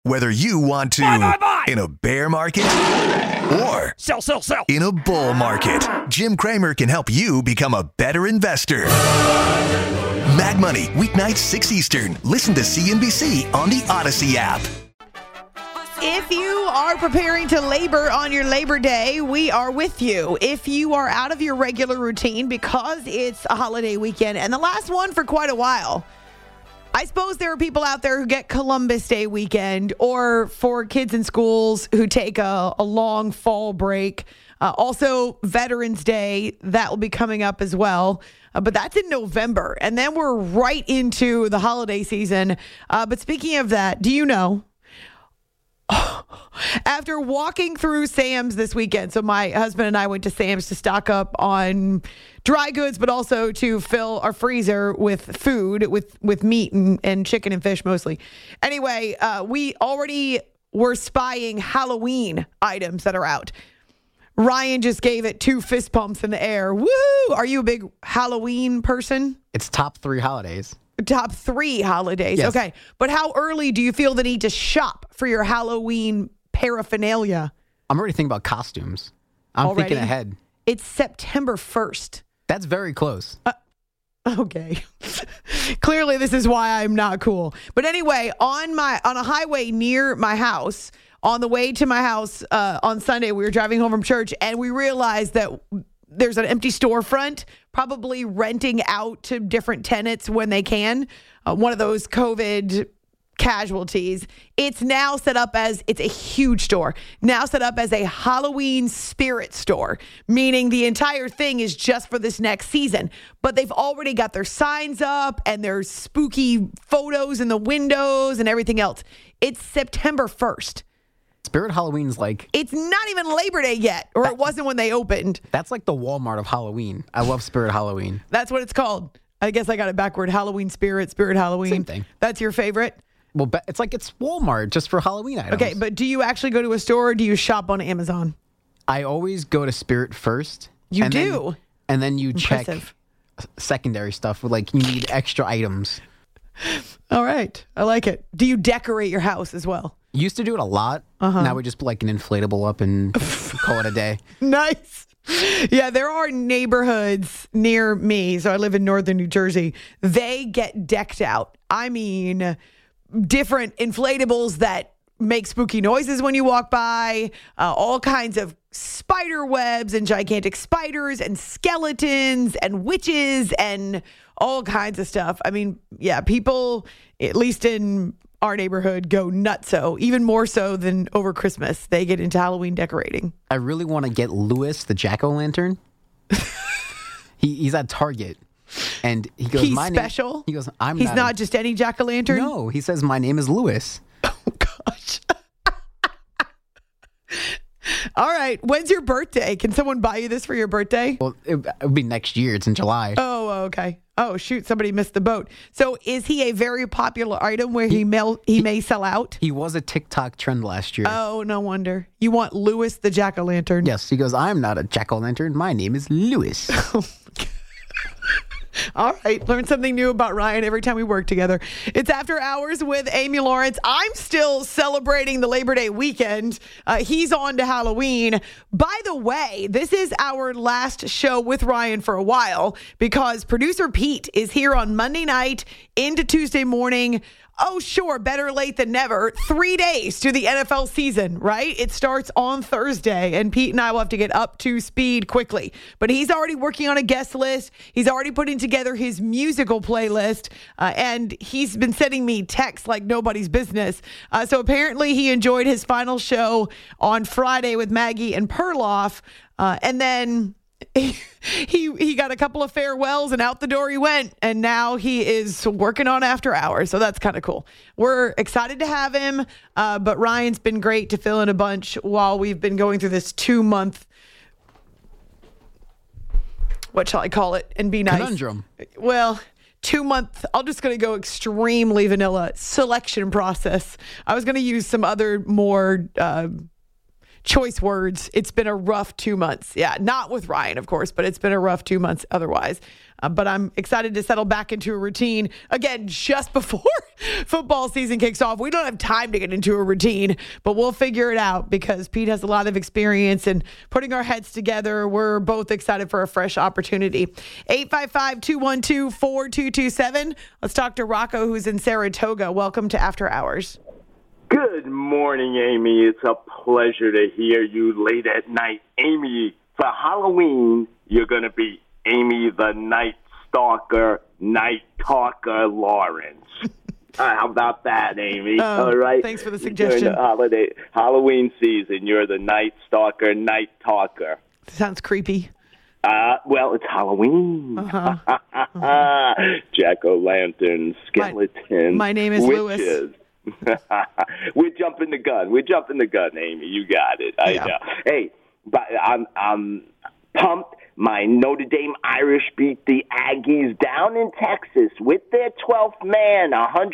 Whether you want to Buy. in a bear market or Sell. in a bull market, Jim Cramer can help you become a better investor. Mag Money, weeknights 6 Eastern. Listen to CNBC on the Odyssey app. If you are preparing to labor on your Labor Day, we are with you. If you are out of your regular routine because it's a holiday weekend and the last one for quite a while, I suppose there are people out there who get Columbus Day weekend, or for kids in schools who take a long fall break. Also, Veterans Day, that will be coming up as well. But that's in November. And then we're right into the holiday season. But speaking of that, do you know, after walking through Sam's this weekend, so my husband and I went to Sam's to stock up on dry goods, but also to fill our freezer with food, with meat and chicken and fish mostly. Anyway, we already were spying Halloween items that are out. Ryan just gave it 2 fist pumps in the air. Woo! Are you a big Halloween person? It's top 3 holidays. Top 3 holidays. Yes. Okay. But how early do you feel the need to shop for your Halloween paraphernalia? I'm already thinking about costumes. I'm Already? thinking ahead. It's September 1st. That's very close. Okay. Clearly this is why I'm not cool. But anyway, on a highway near my house, on the way to my house on Sunday, we were driving home from church and we realized that there's an empty storefront, probably renting out to different tenants when they can. One of those COVID casualties. It's now set up as, it's a huge store, now set up as a Halloween spirit store, meaning the entire thing is just for this next season. But they've already got their signs up and their spooky photos in the windows and everything else. It's September 1st. Spirit Halloween's like... It's not even Labor Day yet, or it wasn't when they opened. That's like the Walmart of Halloween. I love Spirit Halloween. That's what it's called. I guess I got it backward. Halloween Spirit Halloween. Same thing. That's your favorite? Well, it's like it's Walmart just for Halloween items. Okay, but do you actually go to a store or do you shop on Amazon? I always go to Spirit first. You and do? Then you Impressive. check secondary stuff. Like you need extra items. All right. I like it. Do you decorate your house as well? Used to do it a lot. Now we just put like an inflatable up and call it a day. Nice. Yeah, there are neighborhoods near me. So I live in northern New Jersey. They get decked out. I mean, different inflatables that make spooky noises when you walk by, all kinds of spider webs and gigantic spiders and skeletons and witches and all kinds of stuff. I mean, yeah, people, at least in our neighborhood, go nutso, even more so than over Christmas. They get into Halloween decorating. I really want to get Lewis, the jack-o'-lantern. He's at Target. And he goes, He's my special? Name, he goes, He's not just any jack-o'-lantern? No, he says, my name is Lewis. Oh, gosh. All right. When's your birthday? Can someone buy you this for your birthday? Well, it would be next year. It's in July. Oh, okay. Oh, shoot. Somebody missed the boat. So is he a very popular item where he may sell out? He was a TikTok trend last year. Oh, no wonder. You want Lewis the jack-o'-lantern? Yes. He goes, I'm not a jack-o'-lantern. My name is Lewis. All right. Learn something new about Ryan every time we work together. It's After Hours with Amy Lawrence. I'm still celebrating the Labor Day weekend. He's on to Halloween. By the way, this is our last show with Ryan for a while because producer Pete is here on Monday night into Tuesday morning. Oh, sure. Better late than never. 3 days to the NFL season, right? It starts on Thursday, and Pete and I will have to get up to speed quickly. But he's already working on a guest list. He's already putting together his musical playlist, and he's been sending me texts like nobody's business. So apparently he enjoyed his final show on Friday with Maggie and Perloff, and then he got a couple of farewells and out the door he went, and now he is working on After Hours, so that's kind of cool. We're excited to have him, but Ryan's been great to fill in a bunch while we've been going through this 2-month, what shall I call it, and be nice. Conundrum. Well, 2-month, I'm just going to go extremely vanilla selection process. I was going to use some other more choice words. It's been a rough 2 months. Yeah, not with Ryan, of course, but it's been a rough 2 months otherwise. But I'm excited to settle back into a routine again just before football season kicks off. We don't have time to get into a routine, but we'll figure it out because Pete has a lot of experience in putting our heads together. We're both excited for a fresh opportunity. 855-212-4227. Let's talk to Rocco, who's in Saratoga. Welcome to After Hours. Good morning, Amy. It's a pleasure to hear you late at night. Amy, for Halloween, you're going to be Amy the Night Stalker, Night Talker Lawrence. How about that, Amy? All right. Thanks for the suggestion. During the Halloween season, you're the Night Stalker, Night Talker. Sounds creepy. Well, it's Halloween. Jack-o'-lanterns, skeletons, My name is witches. Lewis. We're jumping the gun, Amy. You got it. I know. Hey, but I'm pumped. My Notre Dame Irish beat the Aggies down in Texas with their 12th man,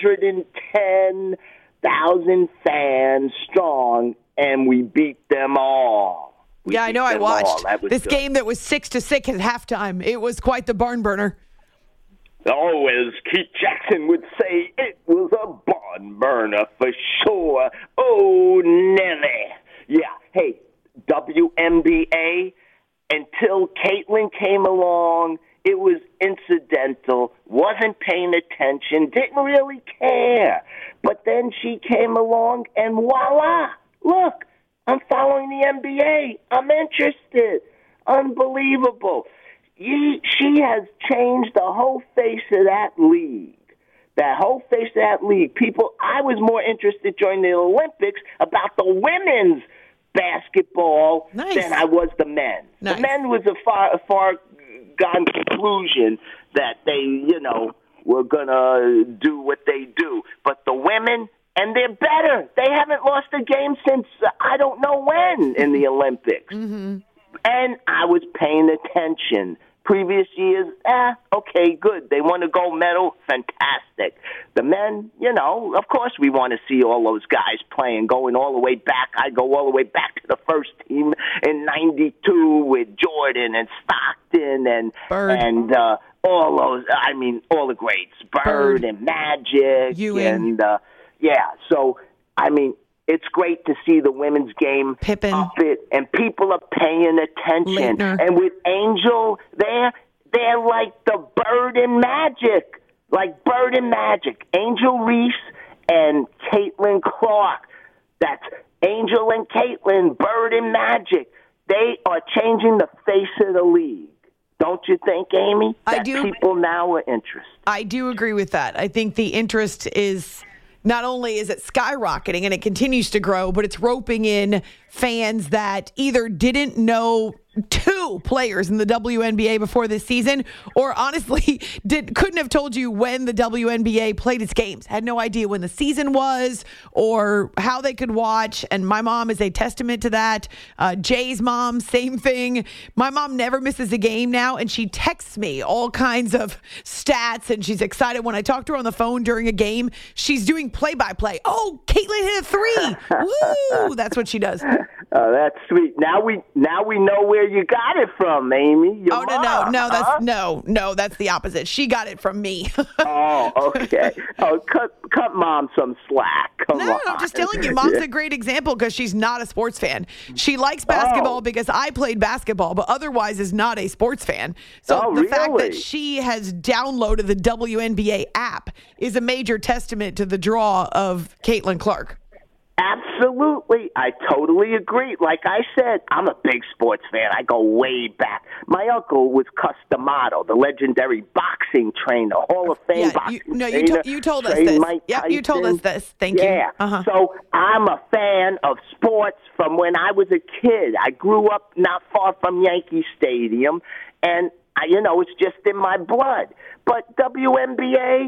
110,000 fans strong, and we beat them all. I know. I watched this good. game that was 6-6 at halftime. It was quite the barn burner. Oh, as Keith Jackson would say, it was a barn burner for sure. Oh, Nelly. Yeah. Hey, WNBA. Until Caitlin came along, it was incidental, wasn't paying attention, didn't really care. But then she came along, and voila, look, I'm following the NBA. I'm interested. Unbelievable. She has changed the whole face of that league. That whole face of that league. People, I was more interested during the Olympics about the women's basketball than I was the men. Nice. The men was a far gone conclusion that they, were going to do what they do. But the women, and they're better. They haven't lost a game since I don't know when in the Olympics. Mm-hmm. And I was paying attention. Previous years, okay, good. They won a gold medal, fantastic. The men, of course we want to see all those guys playing, going all the way back. I go all the way back to the first team in '92 with Jordan and Stockton and Bird. and all those. I mean, all the greats, Bird and Magic, Ewing. and So I mean, it's great to see the women's game Pippen. up it, and people are paying attention. Leitner. And with Angel, they're like the Bird and Magic, Angel Reese and Caitlin Clark. That's Angel and Caitlin, Bird and Magic. They are changing the face of the league. Don't you think, Amy? I That do. People now are interested. I do agree with that. I think the interest is not only is it skyrocketing and it continues to grow, but it's roping in fans that either didn't know two players in the WNBA before this season, or honestly couldn't have told you when the WNBA played its games, had no idea when the season was or how they could watch. And my mom is a testament to that. Jay's mom, same thing. My mom never misses a game now, and she texts me all kinds of stats, and she's excited when I talk to her on the phone during a game. She's doing play-by-play. Oh, Caitlin hit a 3. Woo! That's what she does. Oh, that's sweet. Now we know where you got it from, Amy. Your mom, that's the opposite. She got it from me. Oh, okay. Oh, cut mom some slack. Come on. No, I'm just telling you, mom's a great example because she's not a sports fan. She likes basketball because I played basketball, but otherwise is not a sports fan. So the fact that she has downloaded the WNBA app is a major testament to the draw of Caitlin Clark. Absolutely. I totally agree. Like I said, I'm a big sports fan. I go way back. My uncle was Cus D'Amato, the legendary boxing trainer, Hall of Fame boxing trainer. You told us this. Yeah, you told us this. Thank you. Yeah. So I'm a fan of sports from when I was a kid. I grew up not far from Yankee Stadium, and, it's just in my blood. But WNBA,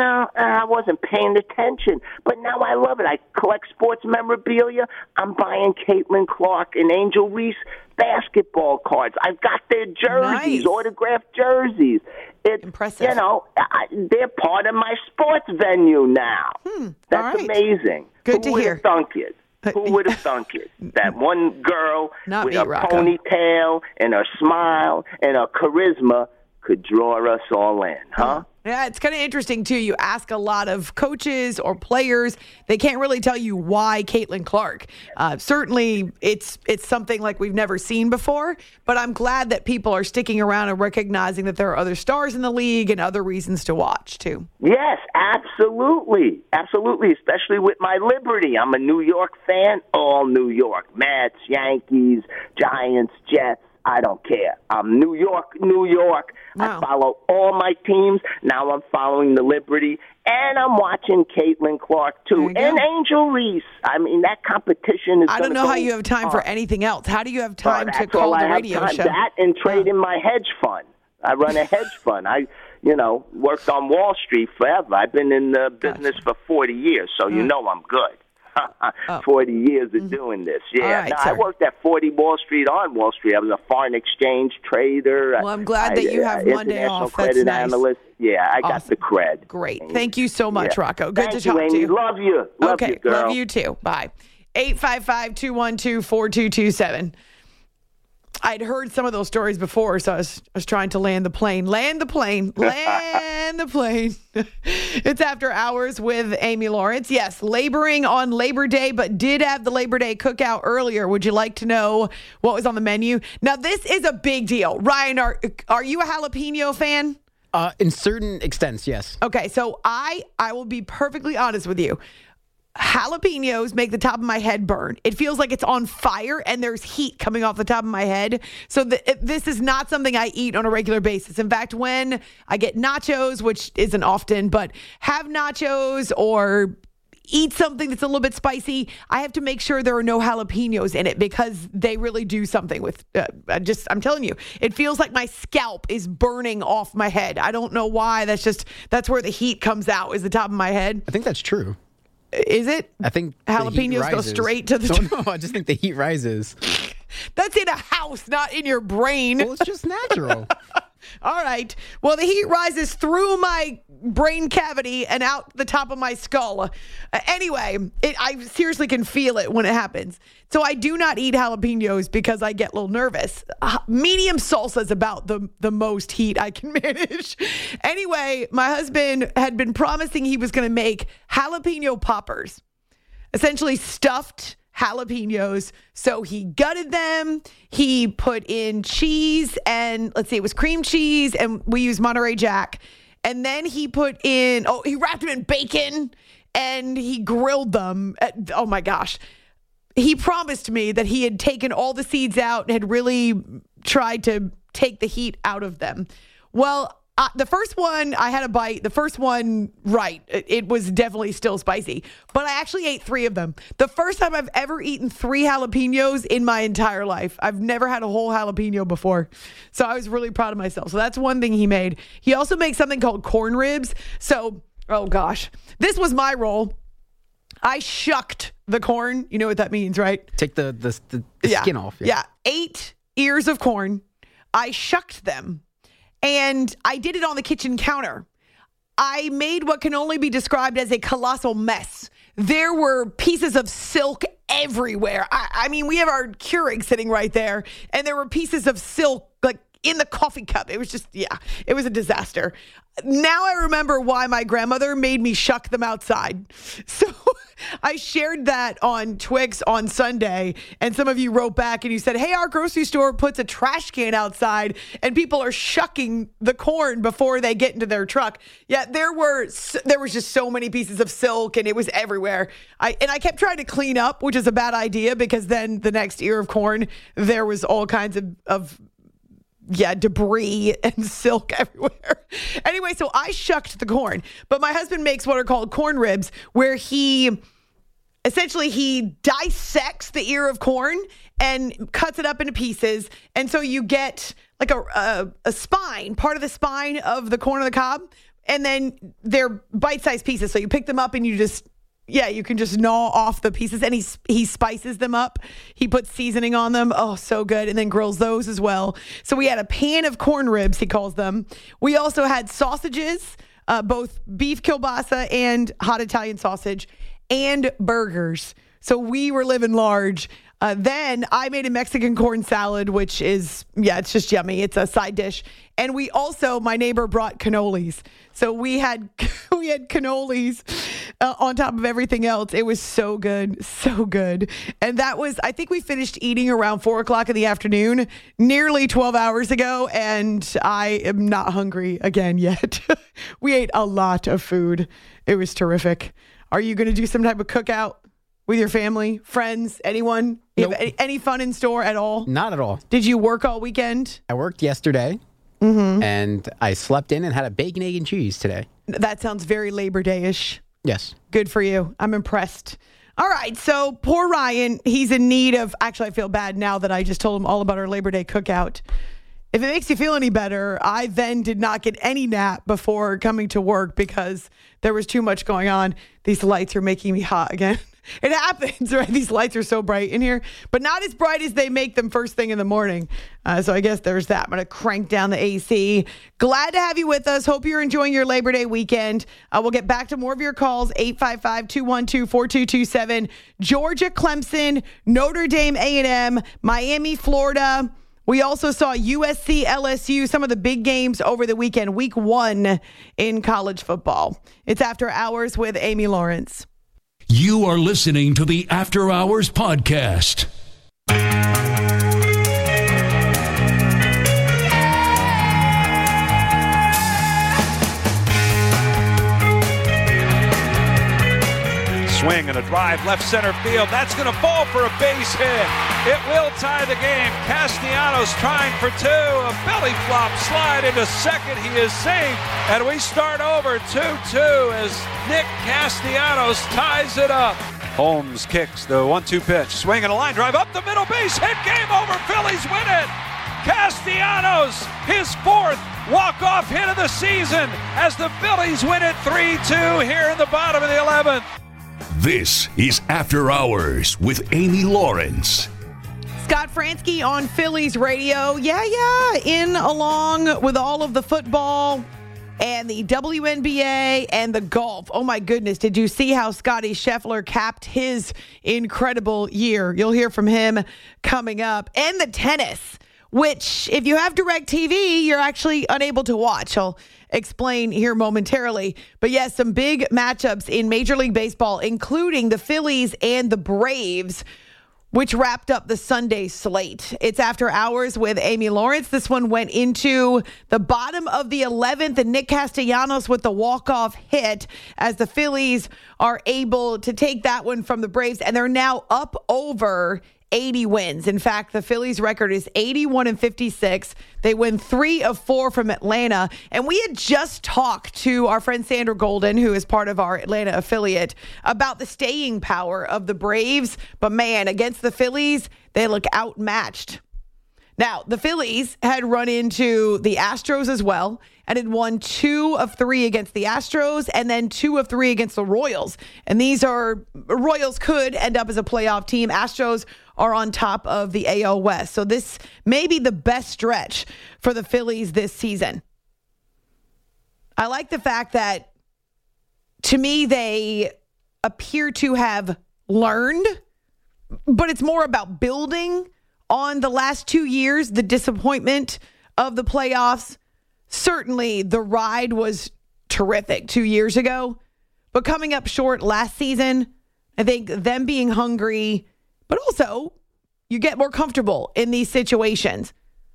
I wasn't paying attention. But now I love it. I collect sports memorabilia. I'm buying Caitlin Clark and Angel Reese basketball cards. I've got their jerseys, autographed jerseys. It's impressive. They're part of my sports venue now. That's all right. amazing. Good to hear. Who would have thunk it? Who would have thunk it? That one girl Not with me, her Rocco. ponytail and her smile and her charisma could draw us all in, huh? Yeah, it's kind of interesting, too. You ask a lot of coaches or players, they can't really tell you why Caitlin Clark. Certainly, it's something like we've never seen before, but I'm glad that people are sticking around and recognizing that there are other stars in the league and other reasons to watch, too. Yes, absolutely. Absolutely, especially with my Liberty. I'm a New York fan, all New York. Mets, Yankees, Giants, Jets. I don't care. I'm New York, New York. Wow. I follow all my teams. Now I'm following the Liberty, and I'm watching Caitlin Clark, too, There you and go. Angel Reese. I mean, that competition is I don't gonna know how go you have time for on. anything else. How do you have time to That's call all the I have radio time. show? That and trade in my hedge fund. I run a hedge fund. I worked on Wall Street forever. I've been in the business for 40 years, so you know I'm good. 40 years of doing this. Yeah. All right, no, sir. I worked at 40 Wall Street on Wall Street. I was a foreign exchange trader. Well, I'm glad that you have Monday international off. That's credit nice. analyst. Yeah, I got Awesome. the cred. Great. Thank you so much, Yeah. Rocco. Good Thank to talk you, to Amy. you. Love you. Love Okay, you, girl. love you too. Bye. 855-212-4227. I'd heard some of those stories before, so I was trying to land the plane. Land the plane. Land the plane. It's After Hours with Amy Lawrence. Yes, laboring on Labor Day, but did have the Labor Day cookout earlier. Would you like to know what was on the menu? Now, this is a big deal. Ryan, are you a jalapeno fan? In certain extents, yes. Okay, so I will be perfectly honest with you. Jalapenos make the top of my head burn. It feels like it's on fire and there's heat coming off the top of my head. So this is not something I eat on a regular basis. In fact, when I get nachos, which isn't often, but have nachos or eat something that's a little bit spicy, I have to make sure there are no jalapenos in it because they really do something with, I'm telling you, it feels like my scalp is burning off my head. I don't know why. That's where the heat comes out, is the top of my head. I think that's true. Is it? I think the heat Jalapenos go rises. straight to the... No, I just think the heat rises. That's in a house, not in your brain. Well, it's just natural. All right. Well, the heat rises through my brain cavity and out the top of my skull. Anyway, I seriously can feel it when it happens. So I do not eat jalapenos because I get a little nervous. Medium salsa is about the most heat I can manage. Anyway, my husband had been promising he was going to make jalapeno poppers, essentially stuffed jalapenos. So he gutted them. He put in cheese and it was cream cheese, and we use Monterey Jack. And then he he wrapped them in bacon and he grilled them. Oh my gosh. He promised me that he had taken all the seeds out and had really tried to take the heat out of them. Well, the first one, I had a bite. The first one, right, it was definitely still spicy. But I actually ate 3 of them. The first time I've ever eaten 3 jalapenos in my entire life. I've never had a whole jalapeno before. So I was really proud of myself. So that's one thing he made. He also makes something called corn ribs. So, oh gosh, this was my role. I shucked the corn. You know what that means, right? Take the skin off. Yeah. 8 ears of corn. I shucked them. And I did it on the kitchen counter. I made what can only be described as a colossal mess. There were pieces of silk everywhere. I mean, we have our Keurig sitting right there, and there were pieces of silk like in the coffee cup. It was just, it was a disaster. Now I remember why my grandmother made me shuck them outside. So I shared that on Twix on Sunday, and some of you wrote back and you said, hey, our grocery store puts a trash can outside and people are shucking the corn before they get into their truck. Yeah, there was just so many pieces of silk and it was everywhere. I kept trying to clean up, which is a bad idea because then the next ear of corn, there was all kinds of debris and silk everywhere. Anyway, so I shucked the corn, but my husband makes what are called corn ribs, where he dissects the ear of corn and cuts it up into pieces. And so you get like a spine, part of the spine of the corn on the cob, and then they're bite-sized pieces. So you pick them up and you can just gnaw off the pieces, and he spices them up. He puts seasoning on them. Oh, so good. And then grills those as well. So we had a pan of corn ribs, he calls them. We also had sausages, both beef kielbasa and hot Italian sausage, and burgers. So we were living large. Then I made a Mexican corn salad, which is, it's just yummy. It's a side dish. And we also, my neighbor brought cannolis. So we had cannolis on top of everything else. It was so good, so good. And that was, I think we finished eating around 4 o'clock in the afternoon, nearly 12 hours ago. And I am not hungry again yet. We ate a lot of food. It was terrific. Are you going to do some type of cookout with your family, friends, anyone? Nope. Any fun in store at all? Not at all. Did you work all weekend? I worked yesterday, and I slept in and had a bacon, egg, and cheese today. That sounds very Labor Day-ish. Yes. Good for you. I'm impressed. All right, so poor Ryan, he's in need of, actually I feel bad now that I just told him all about our Labor Day cookout. If it makes you feel any better, I then did not get any nap before coming to work because there was too much going on. These lights are making me hot again. It happens, right? These lights are so bright in here, but not as bright as they make them first thing in the morning. So I guess there's that. I'm going to crank down the AC. Glad to have you with us. Hope you're enjoying your Labor Day weekend. We'll get back to more of your calls, 855-212-4227. Georgia, Clemson, Notre Dame, A&M, Miami, Florida. We also saw USC, LSU, some of the big games over the weekend, week 1 in college football. It's After Hours with Amy Lawrence. You are listening to the After Hours Podcast. Swing and a drive left center field. That's going to fall for a base hit. It will tie the game. Castellanos trying for 2. A belly flop slide into second. He is safe. And we start over 2-2 as Nick Castellanos ties it up. Holmes kicks the 1-2 pitch. Swing and a line drive up the middle, base hit. Game over. Phillies win it. Castellanos, his 4th walk-off hit of the season as the Phillies win it 3-2 here in the bottom of the 11th. This is After Hours with Amy Lawrence. Scott Fransky on Phillies radio. In along with all of the football and the WNBA and the golf. Oh my goodness. Did you see how Scotty Scheffler capped his incredible year? You'll hear from him coming up. And the tennis, which if you have DirecTV, you're actually unable to watch. I'll explain here momentarily. But yes, some big matchups in Major League Baseball, including the Phillies and the Braves, which wrapped up the Sunday slate. It's After Hours with Amy Lawrence. This one went into the bottom of the 11th, and Nick Castellanos with the walk-off hit as the Phillies are able to take that one from the Braves, and they're now up over 80 wins. In fact, the Phillies record is 81-56. They win 3 of 4 from Atlanta. And we had just talked to our friend Sandra Golden, who is part of our Atlanta affiliate, about the staying power of the Braves. But man, against the Phillies, they look outmatched. Now, the Phillies had run into the Astros as well and had won 2 of 3 against the Astros and then 2 of 3 against the Royals. And Royals could end up as a playoff team. Astros are on top of the AL West. So this may be the best stretch for the Phillies this season. I like the fact that, to me, they appear to have learned, but it's more about building on the last 2 years, the disappointment of the playoffs. Certainly, the ride was terrific 2 years ago, but coming up short last season, I think them being hungry, but also you get more comfortable in these situations.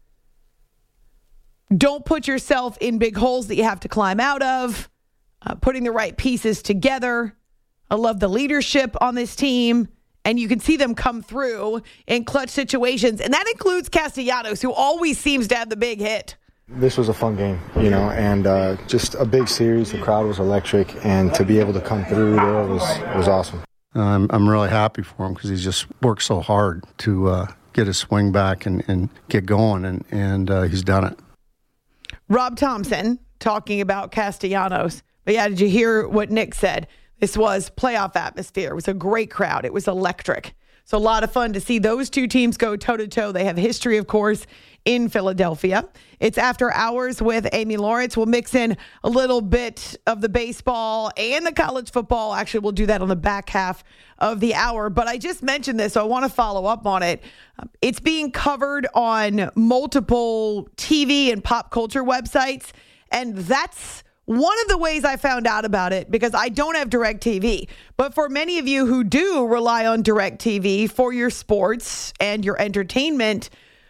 Don't put yourself in big holes that you have to climb out of, putting the right pieces together. I love the leadership on this team. And you can see them come through in clutch situations. And that includes Castellanos, who always seems to have the big hit. This was a fun game, and just a big series. The crowd was electric, and to be able to come through there was awesome. I'm really happy for him because he's just worked so hard to get his swing back and get going, and he's done it. Rob Thompson talking about Castellanos. But yeah, did you hear what Nick said? This was playoff atmosphere. It was a great crowd. It was electric. So a lot of fun to see those two teams go toe-to-toe. They have history, of course, in Philadelphia. It's After Hours with Amy Lawrence. We'll mix in a little bit of the baseball and the college football. Actually, we'll do that on the back half of the hour. But I just mentioned this, so I want to follow up on it. It's being covered on multiple TV and pop culture websites, and that's one of the ways I found out about it, because I don't have DirecTV. But for many of you who do rely on DirecTV for your sports and your entertainment,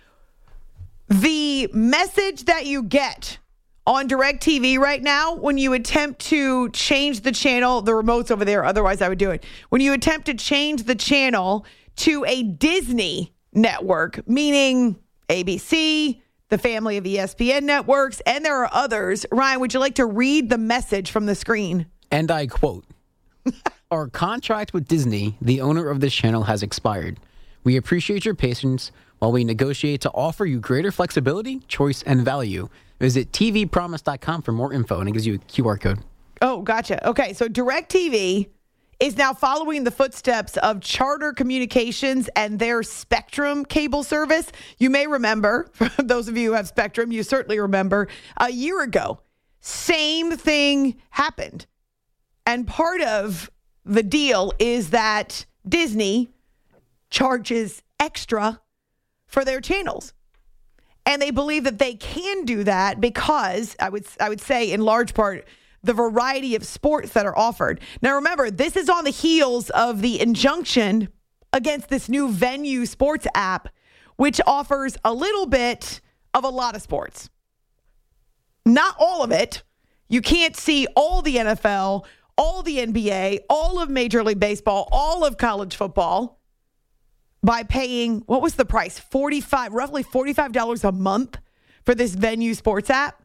the message that you get on DirecTV right now when you attempt to change the channel, the remote's over there, otherwise I would do it. When you attempt to change the channel to a Disney network, meaning ABC, the family of ESPN networks, and there are others. Ryan, would you like to read the message from the screen? And I quote, "Our contract with Disney, the owner of this channel, has expired. We appreciate your patience while we negotiate to offer you greater flexibility, choice, and value. Visit tvpromise.com for more info," and it gives you a QR code. Oh, gotcha. Okay, so DirecTV is now following the footsteps of Charter Communications and their Spectrum cable service. You may remember, for those of you who have Spectrum, you certainly remember, a year ago, same thing happened. And part of the deal is that Disney charges extra for their channels. And they believe that they can do that because, I would say in large part, the variety of sports that are offered. Now, remember, this is on the heels of the injunction against this new Venue Sports app, which offers a little bit of a lot of sports. Not all of it. You can't see all the NFL, all the NBA, all of Major League Baseball, all of college football by paying, what was the price? Roughly $45 a month for this Venue Sports app.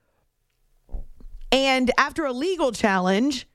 And after a legal challenge,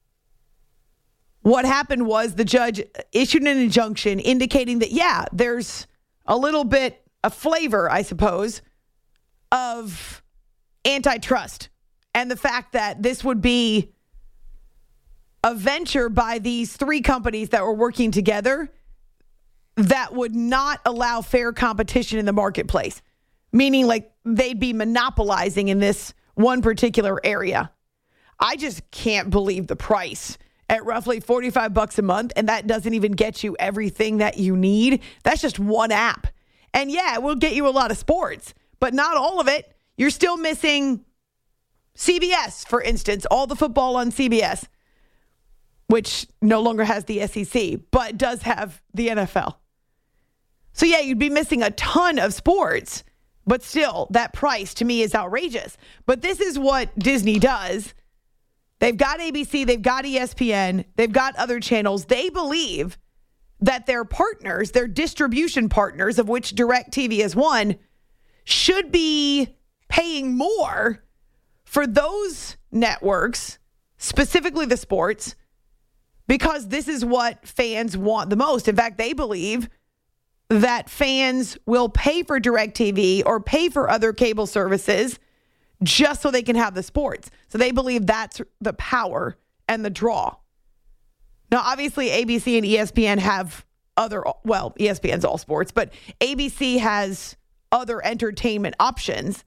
what happened was the judge issued an injunction indicating that, yeah, there's a little bit of flavor, I suppose, of antitrust. And the fact that this would be a venture by these three companies that were working together that would not allow fair competition in the marketplace. Meaning like they'd be monopolizing in this one particular area. I just can't believe the price at roughly $45 a month, and that doesn't even get you everything that you need. That's just one app. And yeah, it will get you a lot of sports, but not all of it. You're still missing CBS, for instance, all the football on CBS, which no longer has the SEC, but does have the NFL. So yeah, you'd be missing a ton of sports. But still, that price to me is outrageous. But this is what Disney does. They've got ABC, they've got ESPN, they've got other channels. They believe that their partners, their distribution partners, of which DirecTV is one, should be paying more for those networks, specifically the sports, because this is what fans want the most. In fact, they believe that fans will pay for DirecTV or pay for other cable services just so they can have the sports. So they believe that's the power and the draw. Now, obviously, ABC and ESPN have other, well, ESPN's all sports, but ABC has other entertainment options.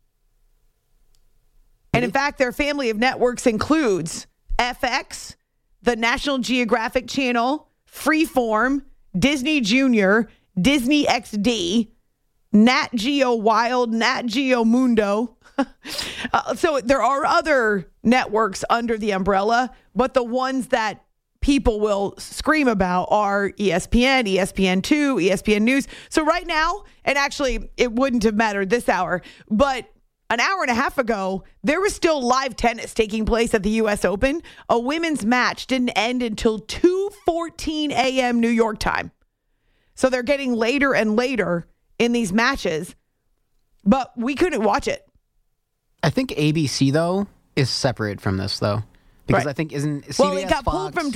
And in fact, their family of networks includes FX, the National Geographic Channel, Freeform, Disney Junior, Disney XD, Nat Geo Wild, Nat Geo Mundo. So there are other networks under the umbrella, but the ones that people will scream about are ESPN, ESPN2, ESPN News. So right now, and actually it wouldn't have mattered this hour, but an hour and a half ago, there was still live tennis taking place at the U.S. Open. A women's match didn't end until 2:14 a.m. New York time. So they're getting later and later in these matches, but we couldn't watch it. I think ABC, though, is separate from this, though. Because right. I think isn't CBS, well, it got pulled from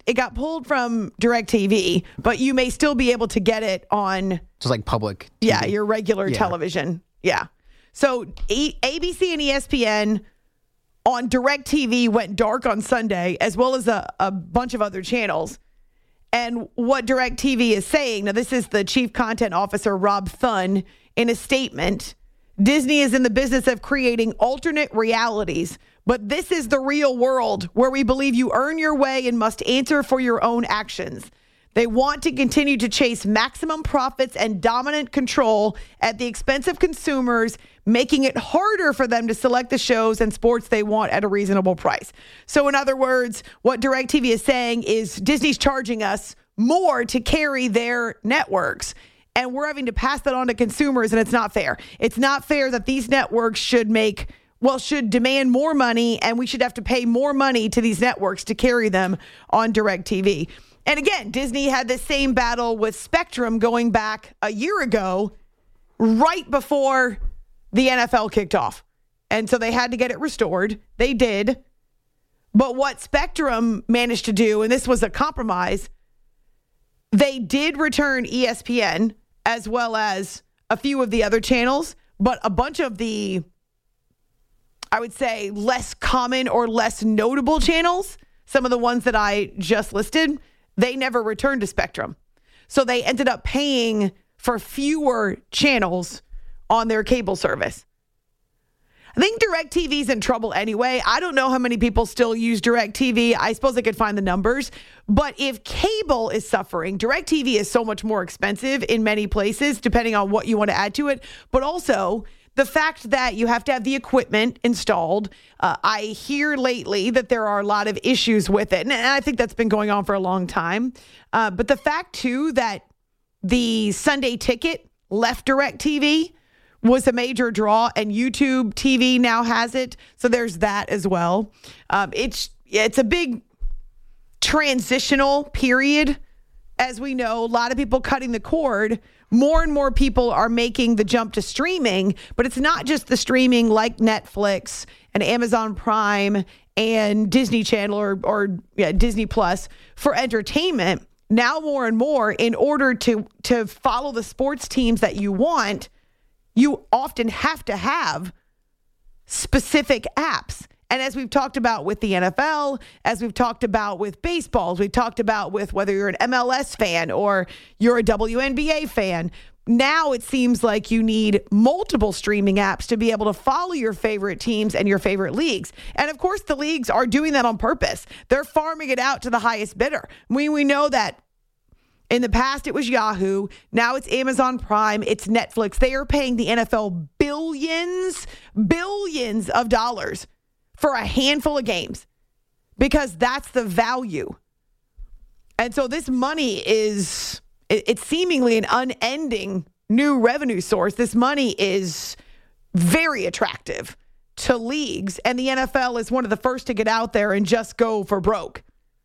DirecTV, but you may still be able to get it on just like public TV. Yeah, your regular television. Yeah. So ABC and ESPN on DirecTV went dark on Sunday, as well as a bunch of other channels. And what DirecTV is saying, now this is the chief content officer, Rob Thunn, in a statement. Disney is in the business of creating alternate realities, but this is the real world where we believe you earn your way and must answer for your own actions. They want to continue to chase maximum profits and dominant control at the expense of consumers, making it harder for them to select the shows and sports they want at a reasonable price. So in other words, what DirecTV is saying is Disney's charging us more to carry their networks, and we're having to pass that on to consumers, and it's not fair. It's not fair that these networks should demand more money, and we should have to pay more money to these networks to carry them on DirecTV. And again, Disney had this same battle with Spectrum going back a year ago, right before the NFL kicked off. And so they had to get it restored. They did. But what Spectrum managed to do, and this was a compromise, they did return ESPN as well as a few of the other channels, but a bunch of the, I would say, less common or less notable channels, some of the ones that I just listed, they never returned to Spectrum. So they ended up paying for fewer channels on their cable service. I think DirecTV's in trouble anyway. I don't know how many people still use DirecTV. I suppose I could find the numbers. But if cable is suffering, DirecTV is so much more expensive in many places, depending on what you want to add to it. But also, the fact that you have to have the equipment installed. I hear lately that there are a lot of issues with it. And I think that's been going on for a long time. But the fact, too, that the Sunday Ticket left DirecTV was a major draw, and YouTube TV now has it. So there's that as well. It's a big transitional period. As we know, a lot of people cutting the cord. More and more people are making the jump to streaming, but it's not just the streaming like Netflix and Amazon Prime and Disney Channel or Disney Plus for entertainment. Now more and more, in order to follow the sports teams that you want, you often have to have specific apps. And as we've talked about with the NFL, as we've talked about with baseball, we've talked about with whether you're an MLS fan or you're a WNBA fan, now it seems like you need multiple streaming apps to be able to follow your favorite teams and your favorite leagues. And of course, the leagues are doing that on purpose. They're farming it out to the highest bidder. We know that. In the past, it was Yahoo. Now it's Amazon Prime. It's Netflix. They are paying the NFL billions of dollars for a handful of games because that's the value. And so this money it's seemingly an unending new revenue source. This money is very attractive to leagues, and the NFL is one of the first to get out there and just go for broke.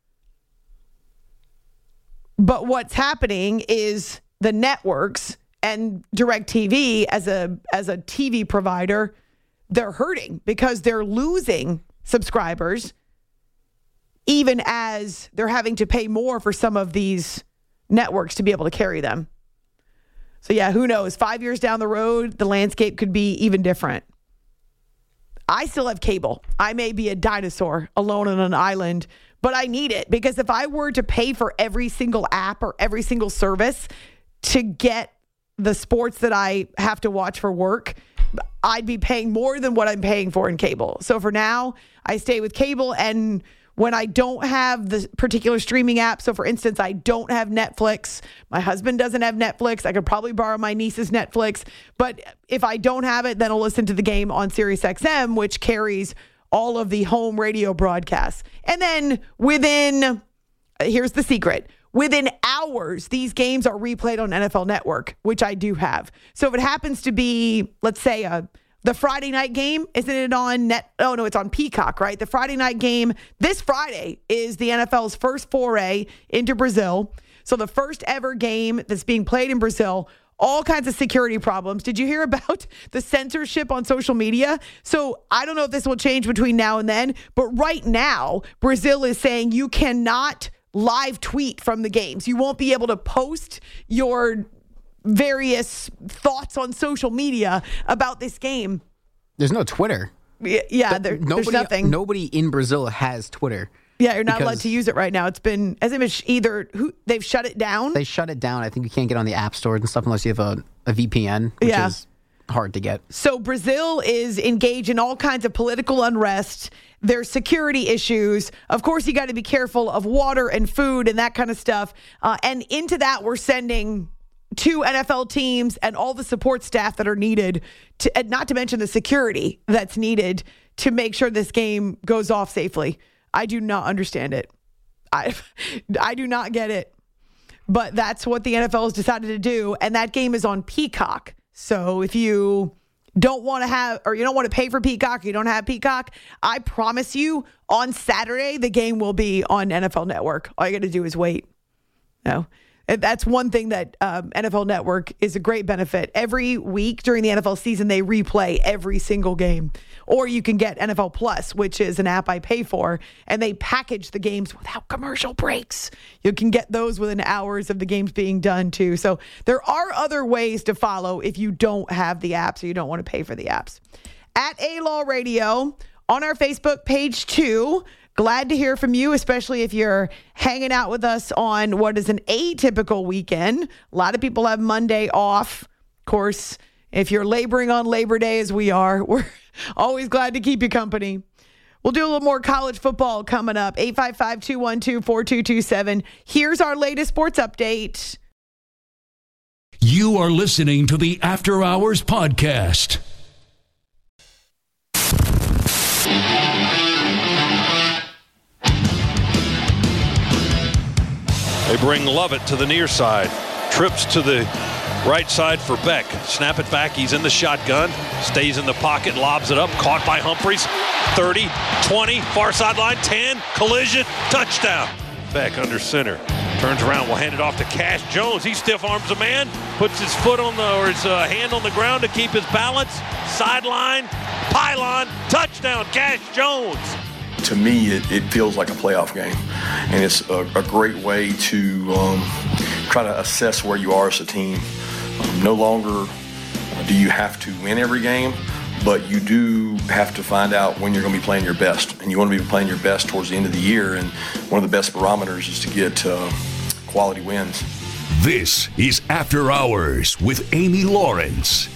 But what's happening is the networks and DirecTV as a TV provider, they're hurting because they're losing subscribers, even as they're having to pay more for some of these networks to be able to carry them. So yeah, who knows? 5 years down the road, the landscape could be even different. I still have cable. I may be a dinosaur alone on an island, but I need it because if I were to pay for every single app or every single service to get the sports that I have to watch for work, I'd be paying more than what I'm paying for in cable. So for now, I stay with cable, and when I don't have the particular streaming app, so for instance, I don't have Netflix, my husband doesn't have Netflix, I could probably borrow my niece's Netflix, but if I don't have it, then I'll listen to the game on SiriusXM, which carries all of the home radio broadcasts. And then here's the secret, within hours, these games are replayed on NFL Network, which I do have. So if it happens to be, let's say, the Friday night game, isn't it on it's on Peacock, right? The Friday night game this Friday is the NFL's first foray into Brazil. So the first ever game that's being played in Brazil, all kinds of security problems. Did you hear about the censorship on social media? So I don't know if this will change between now and then, but right now, Brazil is saying you cannot live tweet from the games. You won't be able to post your various thoughts on social media about this game. There's no Twitter. Yeah, there's nothing. Nobody in Brazil has Twitter. Yeah, you're not allowed to use it right now. They've shut it down? They shut it down. I think you can't get on the app stores and stuff unless you have a VPN, which is hard to get. So Brazil is engaged in all kinds of political unrest. There's security issues. Of course, you got to be careful of water and food and that kind of stuff. And into that, we're sending 2 NFL teams and all the support staff that are needed, and not to mention the security that's needed to make sure this game goes off safely. I do not understand it. I do not get it. But that's what the NFL has decided to do. And that game is on Peacock. So if you don't want to have, or you don't want to pay for Peacock, you don't have Peacock, I promise you on Saturday, the game will be on NFL Network. All you got to do is wait. No. That's one thing that NFL Network is a great benefit. Every week during the NFL season, they replay every single game. Or you can get NFL Plus, which is an app I pay for, and they package the games without commercial breaks. You can get those within hours of the games being done, too. So there are other ways to follow if you don't have the apps or you don't want to pay for the apps. At A-Law Radio, on our Facebook page, too. Glad to hear from you, especially if you're hanging out with us on what is an atypical weekend. A lot of people have Monday off. Of course, if you're laboring on Labor Day as we are, we're always glad to keep you company. We'll do a little more college football coming up. 855-212-4227. Here's our latest sports update. You are listening to the After Hours Podcast. They bring Lovett to the near side. Trips to the right side for Beck. Snap it back. He's in the shotgun. Stays in the pocket. Lobs it up. Caught by Humphries. 30, 20, far sideline, 10. Collision. Touchdown. Beck under center. Turns around. Will hand it off to Cash Jones. He stiff arms a man. Puts his foot on his hand on the ground to keep his balance. Sideline. Pylon. Touchdown. Cash Jones. To me, it feels like a playoff game, and it's a great way to try to assess where you are as a team. No longer do you have to win every game, but you do have to find out when you're going to be playing your best, and you want to be playing your best towards the end of the year, and one of the best barometers is to get quality wins. This is After Hours with Amy Lawrence.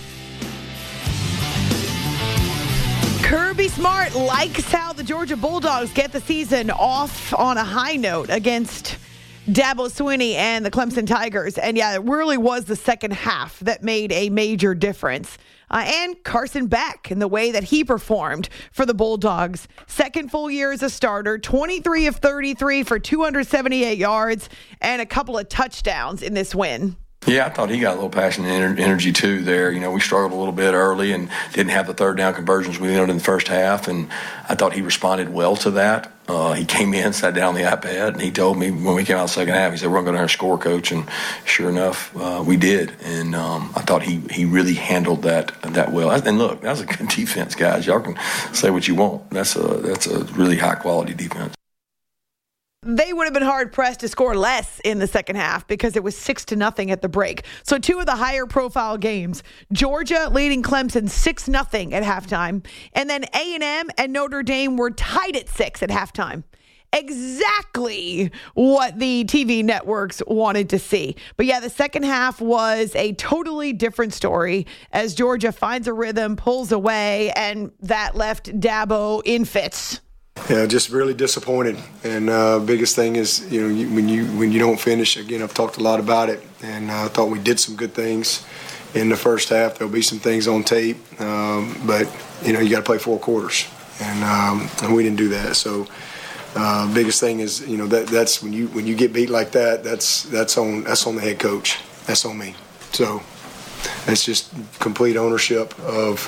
Kirby Smart likes how the Georgia Bulldogs get the season off on a high note against Dabo Swinney and the Clemson Tigers. And yeah, it really was the second half that made a major difference. And Carson Beck in the way that he performed for the Bulldogs. Second full year as a starter, 23 of 33 for 278 yards and a couple of touchdowns in this win. Yeah, I thought he got a little passion and energy too there. You know, we struggled a little bit early and didn't have the third down conversions we needed in the first half, and I thought he responded well to that. He came in, sat down on the iPad, and he told me when we came out the second half, he said, we're going to go down there and score, Coach, and sure enough, we did. And I thought he really handled that well. And look, that was a good defense, guys. Y'all can say what you want. That's a really high-quality defense. They would have been hard-pressed to score less in the second half because it was 6-0 at the break. So two of the higher-profile games, Georgia leading Clemson 6-0 at halftime, and then A&M and Notre Dame were tied at 6 at halftime. Exactly what the TV networks wanted to see. But yeah, the second half was a totally different story as Georgia finds a rhythm, pulls away, and that left Dabo in fits. Yeah, just really disappointed. And biggest thing is, when you don't finish. Again, I've talked a lot about it, and I thought we did some good things in the first half. There'll be some things on tape, but you got to play 4 quarters, and we didn't do that. So biggest thing is, that's when you get beat like that. That's on the head coach. That's on me. So it's just complete ownership of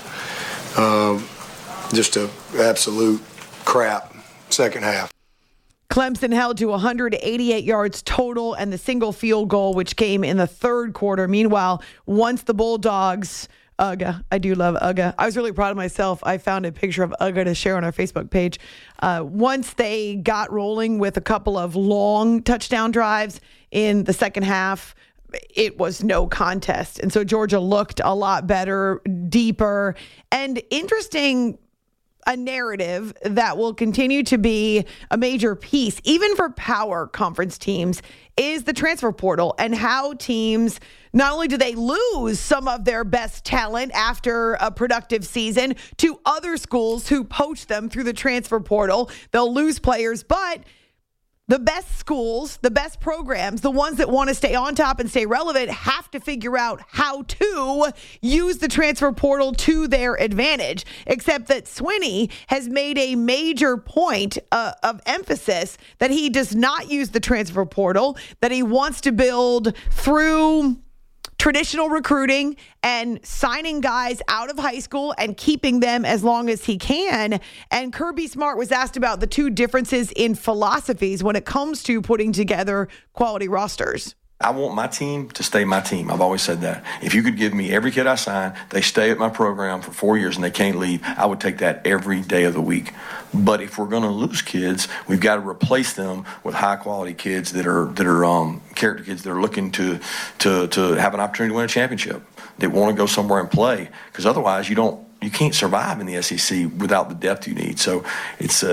just a absolute crap second half. Clemson held to 188 yards total and the single field goal, which came in the third quarter. Meanwhile, once the Bulldogs, Uga, I do love Uga. I was really proud of myself. I found a picture of Uga to share on our Facebook page. Once they got rolling with a couple of long touchdown drives in the second half, it was no contest. And so Georgia looked a lot better, deeper, and interesting. a narrative that will continue to be a major piece, even for power conference teams, is the transfer portal and how teams, not only do they lose some of their best talent after a productive season to other schools who poach them through the transfer portal, they'll lose players, but the best schools, the best programs, the ones that want to stay on top and stay relevant have to figure out how to use the transfer portal to their advantage. Except that Swinney has made a major point of emphasis that he does not use the transfer portal, that he wants to build through traditional recruiting and signing guys out of high school and keeping them as long as he can. And Kirby Smart was asked about the two differences in philosophies when it comes to putting together quality rosters. I want my team to stay my team. I've always said that. If you could give me every kid I sign, they stay at my program for 4 years and they can't leave, I would take that every day of the week. But if we're going to lose kids, we've got to replace them with high-quality kids that are character kids that are looking to have an opportunity to win a championship, that want to go somewhere and play. Because otherwise, you can't survive in the SEC without the depth you need. So it's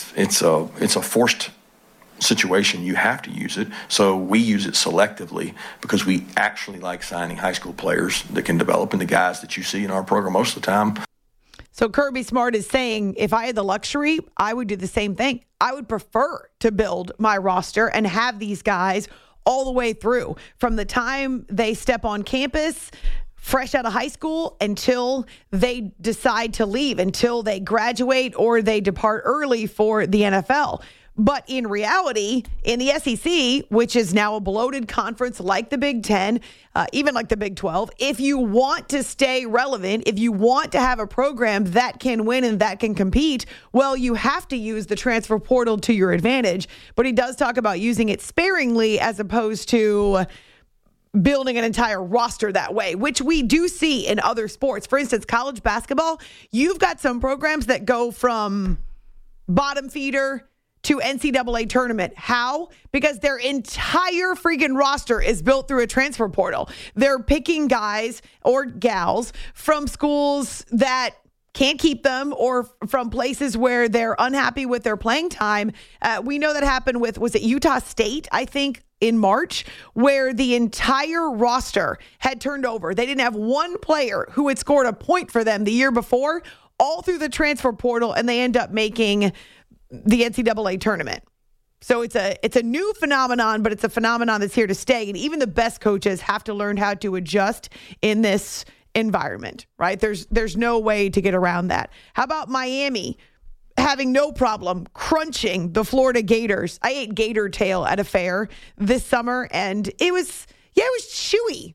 a forced situation. You have to use it. So we use it selectively because we actually like signing high school players that can develop into guys that you see in our program most of the time. So Kirby Smart is saying, if I had the luxury, I would do the same thing. I would prefer to build my roster and have these guys all the way through from the time they step on campus, fresh out of high school, until they decide to leave, until they graduate or they depart early for the NFL. But in reality, in the SEC, which is now a bloated conference like the Big Ten, even like the Big 12, if you want to stay relevant, if you want to have a program that can win and that can compete, well, you have to use the transfer portal to your advantage. But he does talk about using it sparingly as opposed to building an entire roster that way, which we do see in other sports. For instance, college basketball, you've got some programs that go from bottom feeder to NCAA tournament. How? Because their entire freaking roster is built through a transfer portal. They're picking guys or gals from schools that can't keep them or from places where they're unhappy with their playing time. We know that happened with, was it Utah State, I think, in March, where the entire roster had turned over. They didn't have one player who had scored a point for them the year before, all through the transfer portal, and they end up making the NCAA tournament. So it's a new phenomenon, but it's a phenomenon that's here to stay. And even the best coaches have to learn how to adjust in this environment, right? There's no way to get around that. How about Miami having no problem crunching the Florida Gators? I ate gator tail at a fair this summer, and it was chewy.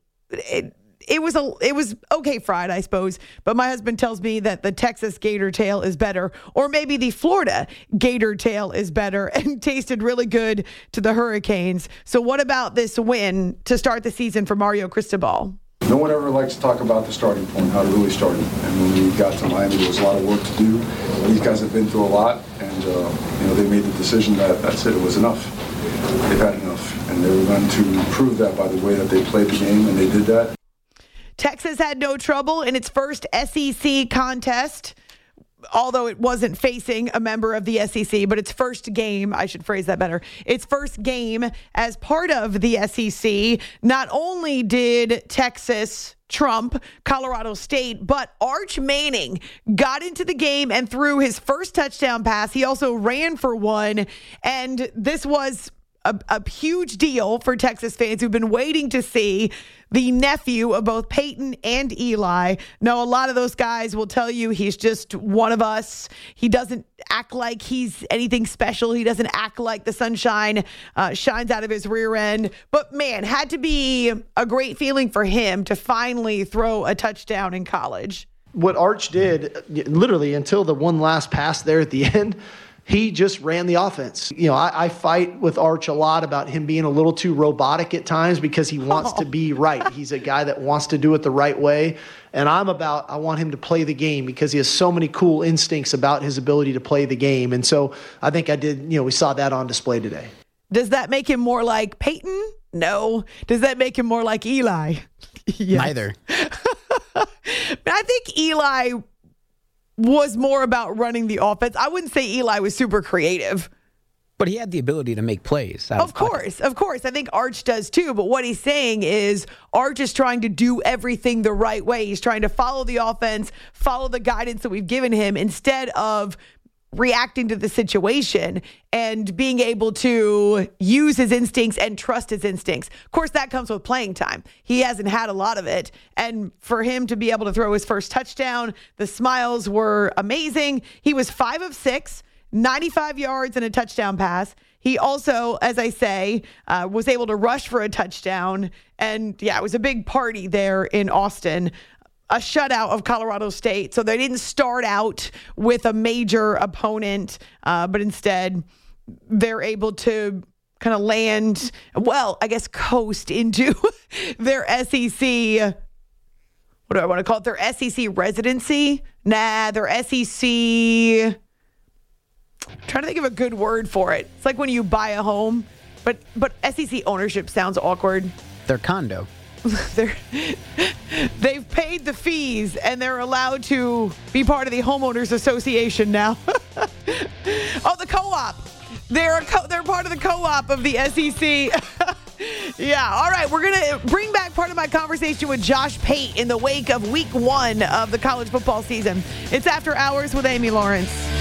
It was okay fried, I suppose, but my husband tells me that the Texas gator tail is better, or maybe the Florida gator tail is better, and tasted really good to the Hurricanes. So what about this win to start the season for Mario Cristobal? No one ever likes to talk about the starting point, how it really started. And when we got to Miami, there was a lot of work to do. These guys have been through a lot, and they made the decision that that's it was enough. They've had enough, and they were going to prove that by the way that they played the game, and they did that. Texas had no trouble in its first SEC contest, although it wasn't facing a member of the SEC, but its first game, I should phrase that better, its first game as part of the SEC. Not only did Texas trump Colorado State, but Arch Manning got into the game and threw his first touchdown pass. He also ran for one, and this was a huge deal for Texas fans who've been waiting to see the nephew of both Peyton and Eli. Now, a lot of those guys will tell you he's just one of us. He doesn't act like he's anything special. He doesn't act like the sunshine shines out of his rear end. But, man, had to be a great feeling for him to finally throw a touchdown in college. What Arch did, literally until the one last pass there at the end, he just ran the offense. I fight with Arch a lot about him being a little too robotic at times because he wants to be right. He's a guy that wants to do it the right way. And I want him to play the game because he has so many cool instincts about his ability to play the game. And so I think we saw that on display today. Does that make him more like Peyton? No. Does that make him more like Eli? Yes. Neither. I think Eli was more about running the offense. I wouldn't say Eli was super creative. But he had the ability to make plays. Of course. I think Arch does too. But what he's saying is Arch is trying to do everything the right way. He's trying to follow the offense, follow the guidance that we've given him instead of reacting to the situation and being able to use his instincts and trust his instincts. Of course, that comes with playing time. He hasn't had a lot of it. And for him to be able to throw his first touchdown, the smiles were amazing. He was 5 of 6, 95 yards and a touchdown pass. He also, as I say, was able to rush for a touchdown. And yeah, it was a big party there in Austin. A shutout of Colorado State. So they didn't start out with a major opponent, but instead they're able to kind of land, well, I guess coast into their SEC, what do I want to call it? Their SEC residency? Their SEC, I'm trying to think of a good word for it. It's like when you buy a home, but SEC ownership sounds awkward. Their condo. They've paid the fees and they're allowed to be part of the homeowners association now. Oh, the co-op. They're part of the co-op of the SEC. Yeah. All right. We're going to bring back part of my conversation with Josh Pate in the wake of week 1 of the college football season. It's After Hours with Amy Lawrence.